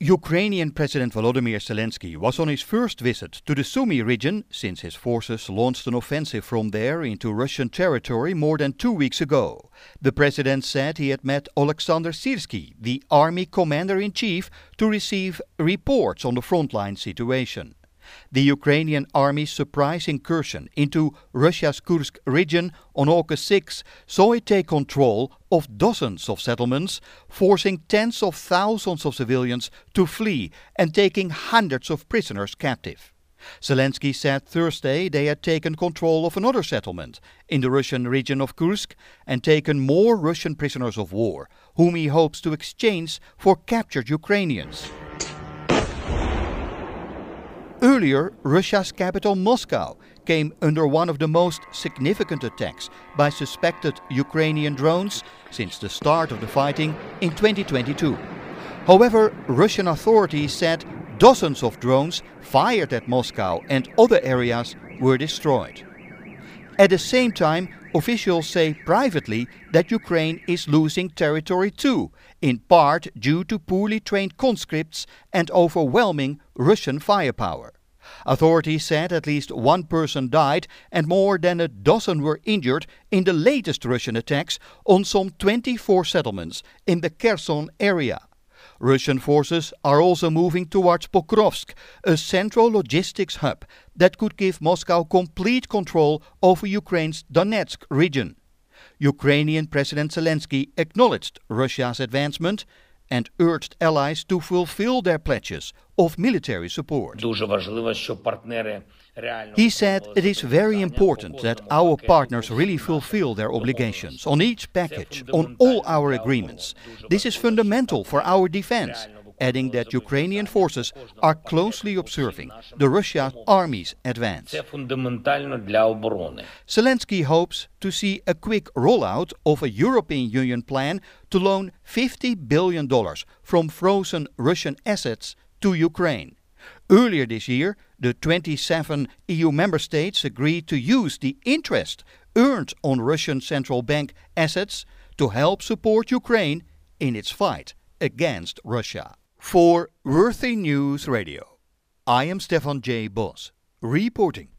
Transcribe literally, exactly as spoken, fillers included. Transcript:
Ukrainian President Volodymyr Zelensky was on his first visit to the Sumy region since his forces launched an offensive from there into Russian territory more than two weeks ago. The president said he had met Oleksandr Syrsky, the army commander-in-chief, to receive reports on the frontline situation. The Ukrainian army's surprise incursion into Russia's Kursk region on August sixth saw it take control of dozens of settlements, forcing tens of thousands of civilians to flee and taking hundreds of prisoners captive. Zelensky said Thursday they had taken control of another settlement in the Russian region of Kursk and taken more Russian prisoners of war, whom he hopes to exchange for captured Ukrainians. Earlier, Russia's capital Moscow came under one of the most significant attacks by suspected Ukrainian drones since the start of the fighting in twenty twenty-two. However, Russian authorities said dozens of drones fired at Moscow and other areas were destroyed. At the same time, officials say privately that Ukraine is losing territory too, in part due to poorly trained conscripts and overwhelming Russian firepower. Authorities said at least one person died and more than a dozen were injured in the latest Russian attacks on some twenty-four settlements in the Kherson area. Russian forces are also moving towards Pokrovsk, a central logistics hub that could give Moscow complete control over Ukraine's Donetsk region. Ukrainian President Zelensky acknowledged Russia's advancement and urged allies to fulfill their pledges of military support. He said it is very important that our partners really fulfill their obligations on each package, on all our agreements. This is fundamental for our defense, adding that Ukrainian forces are closely observing the Russian army's advance. Zelensky hopes to see a quick rollout of a European Union plan to loan fifty billion dollars from frozen Russian assets to Ukraine. Earlier this year, the twenty-seven E U member states agreed to use the interest earned on Russian central bank assets to help support Ukraine in its fight against Russia. For Worthy News Radio, I am Stefan J. Bos, reporting.